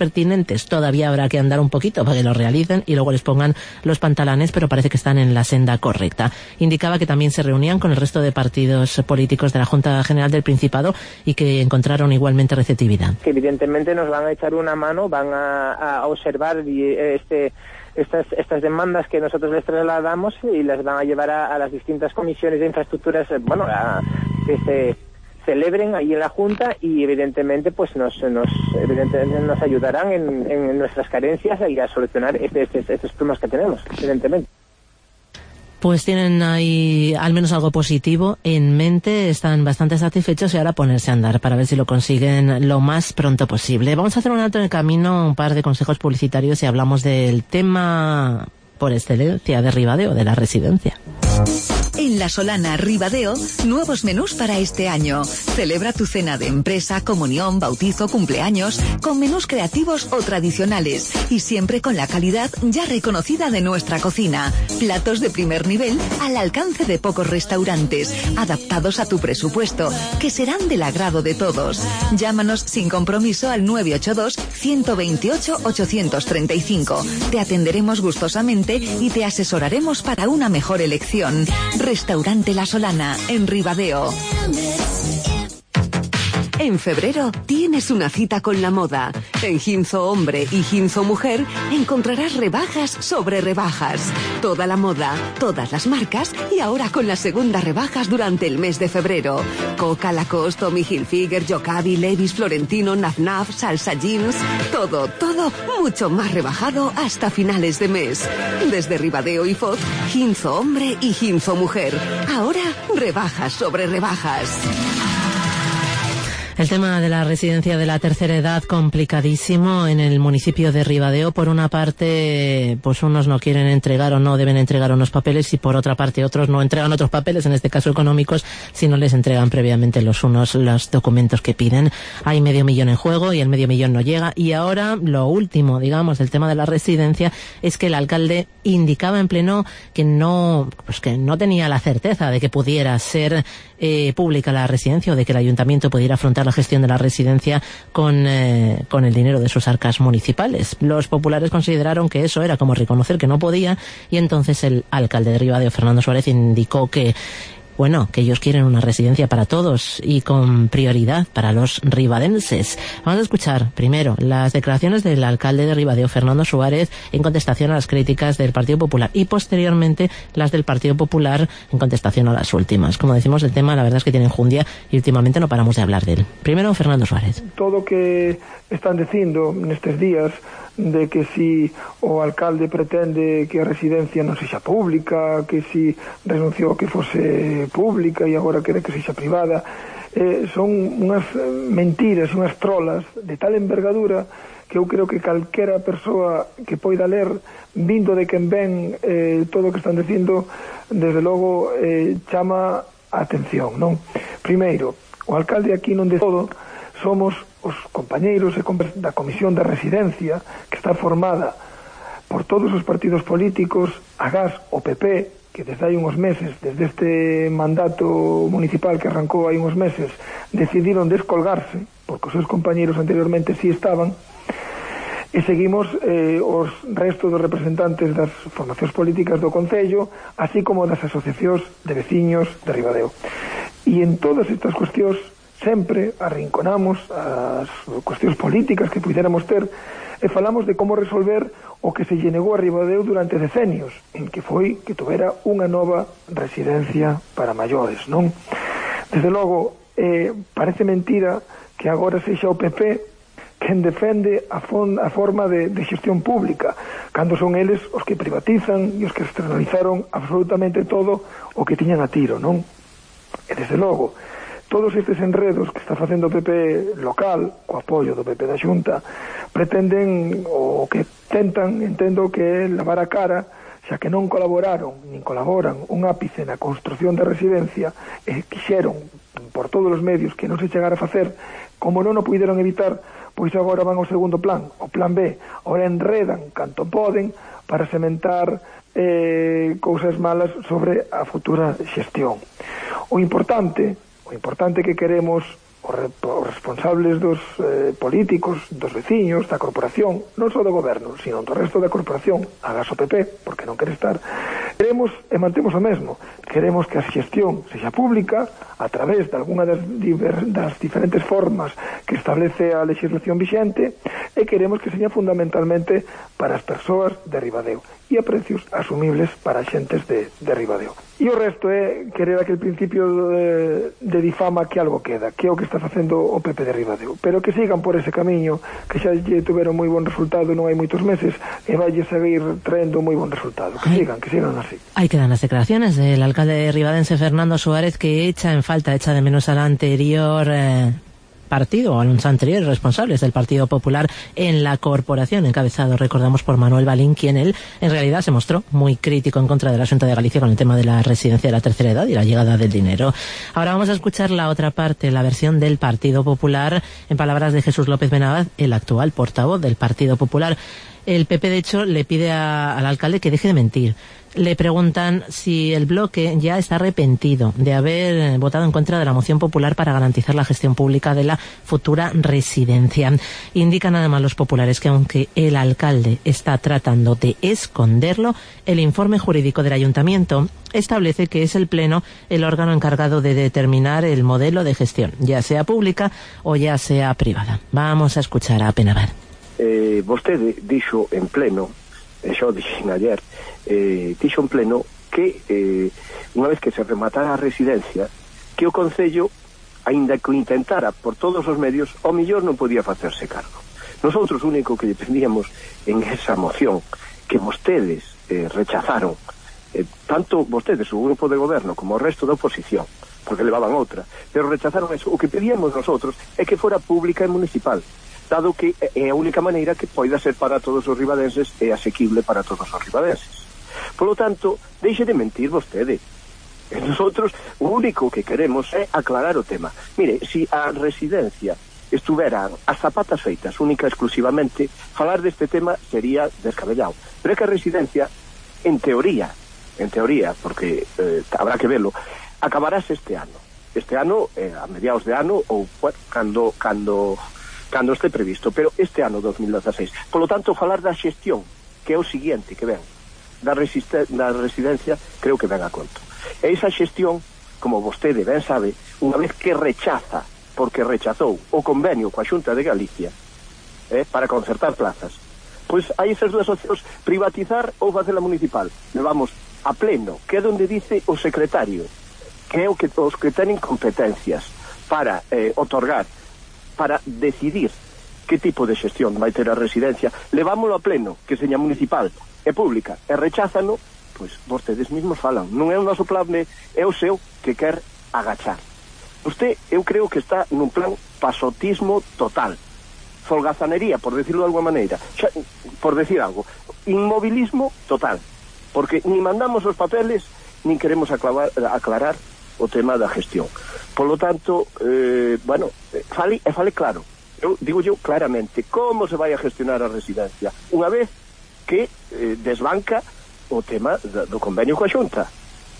restaurantes. Todavía habrá que andar un poquito para que lo realicen y luego les pongan los pantalanes, pero parece que están en la senda correcta. Indicaba que también se reunían con el resto de partidos políticos de la Junta General del Principado y que encontraron igualmente receptividad. Que evidentemente nos van a echar una mano, van a, a observar este Estas, estas demandas que nosotros les trasladamos y las van a llevar a, a las distintas comisiones de infraestructuras, bueno, a, que se celebren ahí en la Junta y evidentemente pues nos nos evidentemente nos ayudarán en, en nuestras carencias y a solucionar este, este, estos problemas que tenemos, evidentemente. Pues tienen ahí al menos algo positivo en mente, están bastante satisfechos y ahora ponerse a andar para ver si lo consiguen lo más pronto posible. Vamos a hacer un alto en el camino, un par de consejos publicitarios y hablamos del tema por excelencia de Ribadeo, de la residencia. En La Solana, Ribadeo, nuevos menús para este año. Celebra tu cena de empresa, comunión, bautizo, cumpleaños, con menús creativos o tradicionales y siempre con la calidad ya reconocida de nuestra cocina. Platos de primer nivel al alcance de pocos restaurantes, adaptados a tu presupuesto, que serán del agrado de todos. Llámanos sin compromiso al nueve ocho dos, uno dos ocho, ocho tres cinco. Te atenderemos gustosamente y te asesoraremos para una mejor elección. Restaurante La Solana, en Ribadeo. En febrero tienes una cita con la moda. En Ginzo Hombre y Ginzo Mujer encontrarás rebajas sobre rebajas. Toda la moda, todas las marcas y ahora con las segundas rebajas durante el mes de febrero. Coca, Lacoste, Tommy Hilfiger, Jocavi, Levi's, Florentino, Naf Naf, Salsa Jeans. Todo, todo mucho más rebajado hasta finales de mes. Desde Ribadeo y Foz, Ginzo Hombre y Ginzo Mujer. Ahora rebajas sobre rebajas. El tema de la residencia de la tercera edad complicadísimo en el municipio de Ribadeo. Por una parte, pues unos no quieren entregar o no deben entregar unos papeles y por otra parte otros no entregan otros papeles, en este caso económicos, si no les entregan previamente los unos los documentos que piden. Hay medio millón en juego y el medio millón no llega. Y ahora lo último, digamos, del tema de la residencia es que el alcalde indicaba en pleno que no, pues que no tenía la certeza de que pudiera ser eh, pública la residencia o de que el ayuntamiento pudiera afrontar la gestión de la residencia con, eh, con el dinero de sus arcas municipales. Los populares consideraron que eso era como reconocer que no podía y entonces el alcalde de Ribadeo, Fernando Suárez, indicó que bueno, que ellos quieren una residencia para todos y con prioridad para los ribadenses. Vamos a escuchar primero las declaraciones del alcalde de Ribadeo, Fernando Suárez, en contestación a las críticas del Partido Popular y posteriormente las del Partido Popular en contestación a las últimas. Como decimos, el tema la verdad es que tiene enjundia y últimamente no paramos de hablar de él. Primero, Fernando Suárez. Todo que están dicindo nestes días de que si o alcalde pretende que a residencia non sexa pública, que si renunciou que fose pública e agora quere que sexa privada, eh, son unhas mentiras, unhas trolas de tal envergadura que eu creo que calquera persoa que poida ler, vindo de quen ven eh, todo o que están dicindo, desde logo eh, chama a atención, non? Primeiro, o alcalde aquí non de todo, somos os compañeiros da Comisión da Residencia, que está formada por todos os partidos políticos, agás o P P, que desde hai uns meses, desde este mandato municipal que arrancou hai uns meses, decidiron descolgarse, porque os seus compañeiros anteriormente sí estaban, e seguimos eh, os restos dos representantes das formacións políticas do Concello, así como das asociacións de veciños de Ribadeo. E en todas estas cuestións sempre arrinconamos as cuestións políticas que puidéramos ter e falamos de como resolver o que se lle negou a Ribadeo durante decenios, en que foi que tuvera unha nova residencia para maiores, non? Desde logo, eh, parece mentira que agora sexa o P P quen defende a, fon, a forma de, de xestión pública, cando son eles os que privatizan e os que externalizaron absolutamente todo o que tiñan a tiro, non? E desde logo, todos estes enredos que está facendo o P P local, co apoio do P P da Xunta, pretenden, o que tentan, entendo que é lavar a cara, xa que non colaboraron, nin colaboran un ápice na construción da residencia, e quixeron, por todos os medios, que non se chegara a facer, como non o puideron evitar, pois agora van ao segundo plan, o plan B, ahora enredan canto poden para sementar eh, cousas malas sobre a futura xestión. O importante O importante que queremos os, re, os responsables dos eh, políticos, dos veciños, da corporación, non só do goberno, sino do resto da corporación, agás o P P, porque non quere estar, queremos e mantemos o mesmo, queremos que a xestión sexa pública a través de alguna das, diver, das diferentes formas que establece a legislación vixente, e queremos que sexa fundamentalmente para as persoas de Ribadeo e a precios asumibles para as xentes de, de Ribadeo. E o resto é querer aquel principio de, de difama que algo queda, que é o que está facendo o P P de Ribadeo, pero que sigan por ese camiño, que xa lle tuveron moi bon resultado non hai moitos meses, e vai seguir traendo moi bon resultado, que Ay. sigan, que sigan así. Ahí quedan las declaraciones del alcalde ribadense Fernando Suárez, que echa en falta, echa de menos al anterior eh, partido, o a los anteriores responsables del Partido Popular en la corporación, encabezado, recordamos, por Manuel Balín, quien él en realidad se mostró muy crítico en contra de la Xunta de Galicia con el tema de la residencia de la tercera edad y la llegada del dinero. Ahora vamos a escuchar la otra parte, la versión del Partido Popular, en palabras de Jesús López Benabad, el actual portavoz del Partido Popular. El P P, de hecho, le pide a, al alcalde que deje de mentir. Le preguntan si el bloque ya está arrepentido de haber votado en contra de la moción popular para garantizar la gestión pública de la futura residencia. Indican además los populares que aunque el alcalde está tratando de esconderlo, el informe jurídico del ayuntamiento establece que es el Pleno el órgano encargado de determinar el modelo de gestión, ya sea pública o ya sea privada. Vamos a escuchar a Penabad. Eh, vostede dixo en pleno, e xo dixen ayer, eh, dixo en pleno que eh, unha vez que se rematara a residencia, que o Concello, aínda que o intentara por todos os medios, ao millor non podía facerse cargo. Nosotros o único que lle pedíamos en esa moción que vostedes eh, rechazaron, eh, tanto vostedes, o grupo de goberno, como o resto da oposición, porque levaban outra, pero rechazaron eso. O que pedíamos nosotros é que fora pública e municipal, dado que é a única maneira que poida ser para todos os ribadenses e asequible para todos os ribadenses. Por lo tanto, deixe de mentir vostede. Nosotros o único que queremos é aclarar o tema. Mire, si a residencia estuvera as zapatas feitas única e exclusivamente, falar deste tema sería descabellado. Pero é que a residencia, en teoría, en teoría, porque eh, habrá que velo, acabarás este ano. Este ano, eh, a mediados de ano, ou bueno, cando... cando cando este previsto, pero este ano dos mil dieciséis. Por lo tanto, falar da xestión, que é o seguinte que ven, da, da residencia, creo que ven a conto. E esa xestión, como vostede ben sabe, unha vez que rechaza, porque rechazou o convenio coa Xunta de Galicia, eh, para concertar plazas, pois hai esas dúas opcións, privatizar ou facela municipal. Levamos a pleno, que é onde dice o secretario, que é o que os que teñen competencias para eh, otorgar, para decidir que tipo de xestión vai ter a residencia, levámoslo a pleno, que seña municipal e pública, e recházano, pois vostedes mesmos falan. Non é o noso plan, é o seu que quer agachar. Usted, eu creo que está nun plan pasotismo total, folgazanería, por decirlo de alguma maneira, xa, por decir algo, inmobilismo total, porque ni mandamos os papeles, ni queremos aclarar, aclarar o tema da gestión. Por lo tanto, eh, bueno, fale, e fale claro, eu digo yo claramente, como se vai a gestionar a residencia unha vez que eh, desbanca o tema do convenio coa Xunta.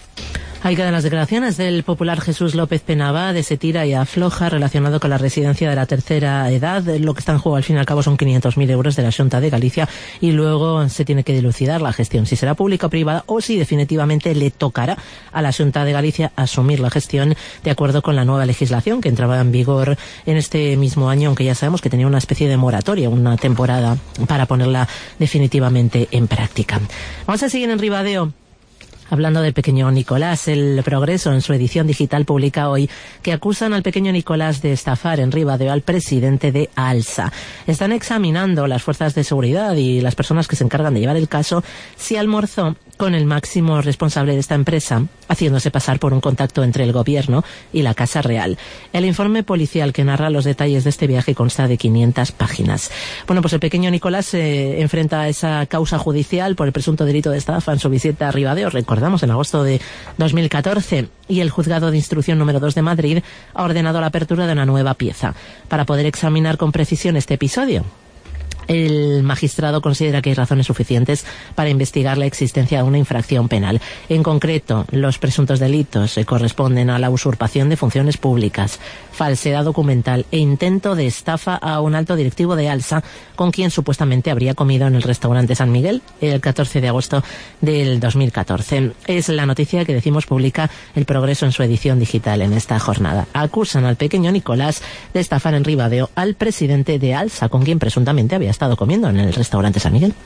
Ahí quedan las declaraciones del popular Jesús López Penabad, de se tira y afloja relacionado con la residencia de la tercera edad. Lo que está en juego al fin y al cabo son quinientos mil euros de la Xunta de Galicia, y luego se tiene que dilucidar la gestión, si será pública o privada, o si definitivamente le tocará a la Xunta de Galicia asumir la gestión de acuerdo con la nueva legislación que entraba en vigor en este mismo año, aunque ya sabemos que tenía una especie de moratoria, una temporada para ponerla definitivamente en práctica. Vamos a seguir en Ribadeo. Hablando del pequeño Nicolás, El Progreso en su edición digital publica hoy que acusan al pequeño Nicolás de estafar en Ribadeo al presidente de ALSA. Están examinando las fuerzas de seguridad y las personas que se encargan de llevar el caso si almorzó con el máximo responsable de esta empresa, haciéndose pasar por un contacto entre el gobierno y la Casa Real. El informe policial que narra los detalles de este viaje consta de quinientas páginas. Bueno, pues el pequeño Nicolás se eh, enfrenta a esa causa judicial por el presunto delito de estafa en su visita a Ribadeo, recordamos, en agosto de dos mil catorce, y el Juzgado de Instrucción número dos de Madrid ha ordenado la apertura de una nueva pieza para poder examinar con precisión este episodio. El magistrado considera que hay razones suficientes para investigar la existencia de una infracción penal. En concreto, los presuntos delitos se corresponden a la usurpación de funciones públicas, falsedad documental e intento de estafa a un alto directivo de Alsa, con quien supuestamente habría comido en el restaurante San Miguel el catorce de agosto del dos mil catorce. Es la noticia que decimos publica El Progreso en su edición digital en esta jornada. Acusan al pequeño Nicolás de estafar en Ribadeo al presidente de Alsa, con quien presuntamente había estado comiendo en el restaurante San Miguel.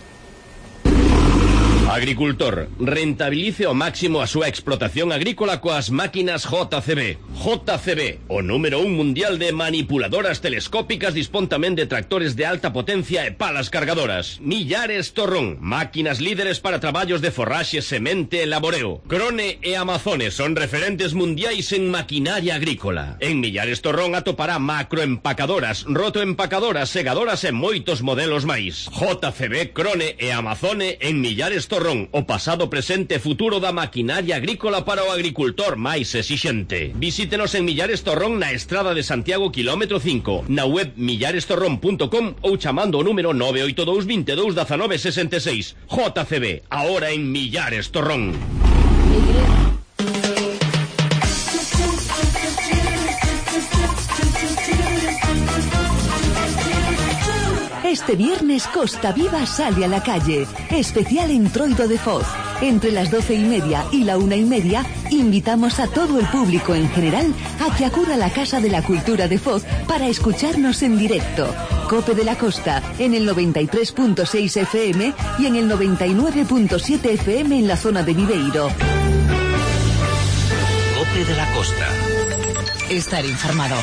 Agricultor, rentabilice ao máximo a súa explotación agrícola coas máquinas J C B. J C B, o número un mundial de manipuladoras telescópicas, dispón tamén de tractores de alta potencia e palas cargadoras. Millares Torrón, máquinas líderes para traballos de forraxe, semente e laboreo. Crone e Amazone son referentes mundiais en maquinaria agrícola. En Millares Torrón atopará macroempacadoras, rotoempacadoras, segadoras e moitos modelos máis. J C B, Crone e Amazone en Millares Torrón. O pasado, presente e futuro da maquinaria agrícola para o agricultor máis exixente. Visítenos en Millares Torrón na Estrada de Santiago, kilómetro cinco, na web millares torrón punto com ou chamando o número nove oito dous, veintidós, diecinueve, sesenta e seis. J C B, ahora en Millares Torrón. Este viernes Costa Viva sale a la calle. Especial Entroido de Foz. Entre las doce y media y la una y media, invitamos a todo el público en general a que acuda a la Casa de la Cultura de Foz para escucharnos en directo. Cope de la Costa, en el noventa y tres punto seis F M y en el noventa y nueve punto siete F M en la zona de Viveiro. Cope de la Costa. Estar informado.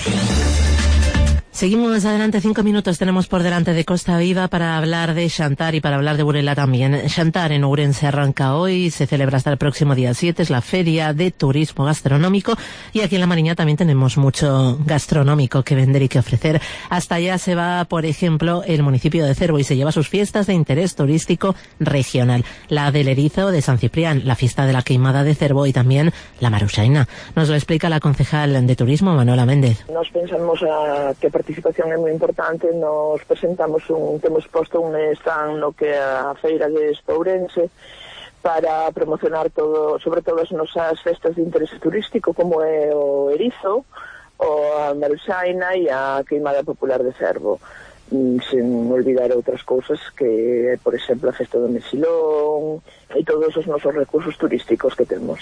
Seguimos adelante, cinco minutos tenemos por delante de Costa Viva para hablar de Xantar y para hablar de Burela también. Xantar en Ourense arranca hoy, se celebra hasta el próximo día siete, es la Feria de Turismo Gastronómico, y aquí en La Mariña también tenemos mucho gastronómico que vender y que ofrecer. Hasta allá se va, por ejemplo, el municipio de Cervo y se lleva sus fiestas de interés turístico regional. La del Erizo de San Ciprián, la fiesta de la Queimada de Cervo y también la Maruxaina. Nos lo explica la concejal de Turismo, Manuela Méndez. Nos pensamos a que a participación é moi importante. Nos presentamos un, temos posto un stand no que é a Feira de Ourense para promocionar todo, sobre todo as nosas festas de interese turístico, como é o Erizo, o a Maruxaina e a Queimada Popular de Cervo, sen olvidar outras cousas que, por exemplo, a festa do Mexilón e todos os nosos recursos turísticos que temos.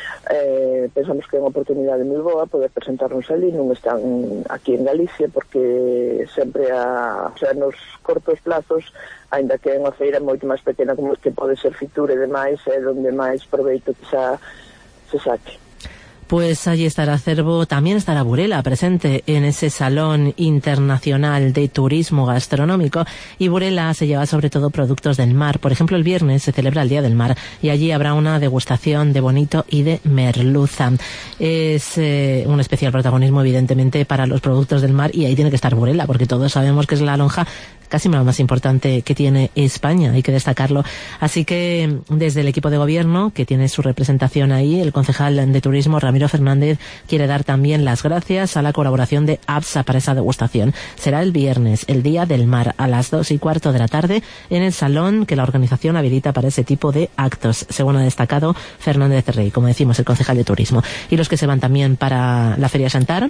Eh, pensamos que é unha oportunidade moi boa poder presentarnos ali, non están aquí en Galicia, porque sempre a, o sea, nos cortos plazos, aínda que é unha feira moito máis pequena como que pode ser Fitur e demais, é onde máis proveito que xa se saque. Pues allí estará Cervo, también estará Burela presente en ese Salón Internacional de Turismo Gastronómico, y Burela se lleva sobre todo productos del mar. Por ejemplo, el viernes se celebra el Día del Mar y allí habrá una degustación de bonito y de merluza. Es eh, un especial protagonismo evidentemente para los productos del mar, y ahí tiene que estar Burela porque todos sabemos que es la lonja casi la más importante que tiene España, hay que destacarlo. Así que desde el equipo de gobierno, que tiene su representación ahí, el concejal de Turismo, Ramiro Fernández, quiere dar también las gracias a la colaboración de APSA para esa degustación. Será el viernes, el Día del Mar, a las dos y cuarto de la tarde, en el salón que la organización habilita para ese tipo de actos, según ha destacado Fernández Rey, como decimos, el concejal de Turismo. Y los que se van también para la Feria Xantar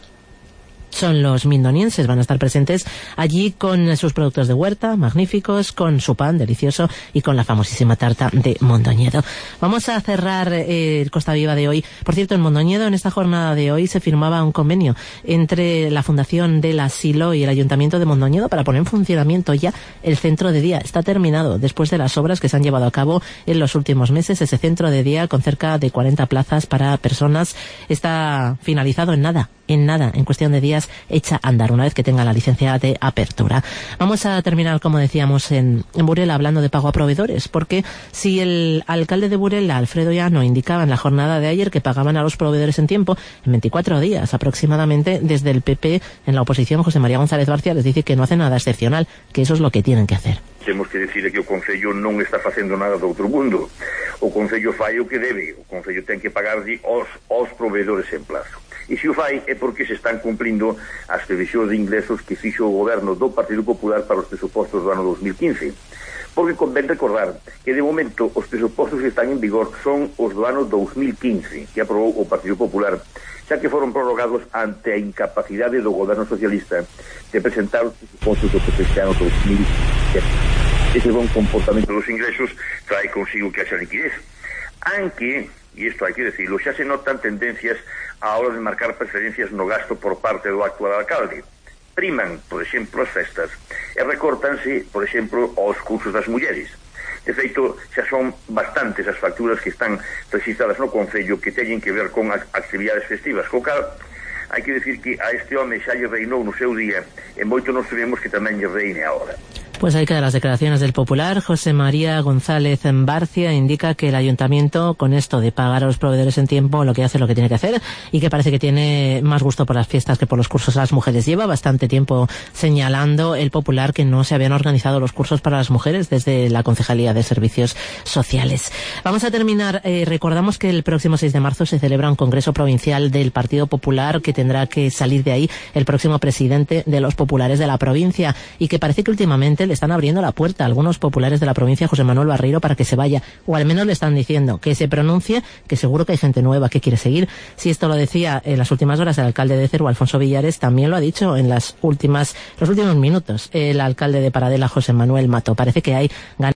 son los mindonienses, van a estar presentes allí con sus productos de huerta, magníficos, con su pan delicioso y con la famosísima tarta de Mondoñedo. Vamos a cerrar eh, el Costa Viva de hoy. Por cierto, en Mondoñedo, en esta jornada de hoy, se firmaba un convenio entre la Fundación del Asilo y el Ayuntamiento de Mondoñedo para poner en funcionamiento ya el centro de día. Está terminado después de las obras que se han llevado a cabo en los últimos meses. Ese centro de día con cerca de cuarenta plazas para personas está finalizado en nada. En nada, en cuestión de días, echa a andar una vez que tenga la licencia de apertura. Vamos a terminar, como decíamos, en, en Burela, hablando de pago a proveedores, porque si el alcalde de Burela, Alfredo Llano, indicaba en la jornada de ayer que pagaban a los proveedores en tiempo, en veinticuatro días aproximadamente, desde el P P, en la oposición, José María González Barcia les dice que no hace nada excepcional, que eso es lo que tienen que hacer. Temos que decir que o Concello non está facendo nada do outro mundo. O Concello fai o que debe. O Concello ten que pagar aos, aos proveedores en plazo. E se o fai é porque se están cumplindo as previsións de ingresos que fixo o goberno do Partido Popular para os presupostos do ano dos mil quince. Porque convén recordar que de momento os presupostos que están en vigor son os do ano dos mil quince, que aprobou o Partido Popular, xa que foron prorrogados ante a incapacidade do goberno socialista de presentar os presupostos do presente ano dos mil sete. Ese bon comportamento dos ingresos trae consigo que haxa liquidez. Aunque, e isto hai que decirlo, xa se notan tendencias a hora de marcar preferencias no gasto por parte do actual alcalde. Priman, por exemplo, as festas e recórtanse, por exemplo, aos cursos das mulleres. De feito, xa son bastantes as facturas que están registradas no Concello que teñen que ver con as actividades festivas, co cal hai que decir que a este home xa lle reinou no seu día e moito nos tememos que tamén lle reine agora. Pues ahí quedan las declaraciones del Popular. José María González Barcia indica que el ayuntamiento, con esto de pagar a los proveedores en tiempo, lo que hace es lo que tiene que hacer y que parece que tiene más gusto por las fiestas que por los cursos a las mujeres. Lleva bastante tiempo señalando el Popular que no se habían organizado los cursos para las mujeres desde la Concejalía de Servicios Sociales. Vamos a terminar. Eh, recordamos que el próximo seis de marzo se celebra un congreso provincial del Partido Popular que tendrá que salir de ahí el próximo presidente de los populares de la provincia y que parece que últimamente le están abriendo la puerta a algunos populares de la provincia, José Manuel Barreiro, para que se vaya, o al menos le están diciendo que se pronuncie, que seguro que hay gente nueva que quiere seguir. Si esto lo decía en las últimas horas el alcalde de Cervo, Alfonso Villares, también lo ha dicho en las últimas, los últimos minutos el alcalde de Paradela, José Manuel Mato. Parece que hay ganas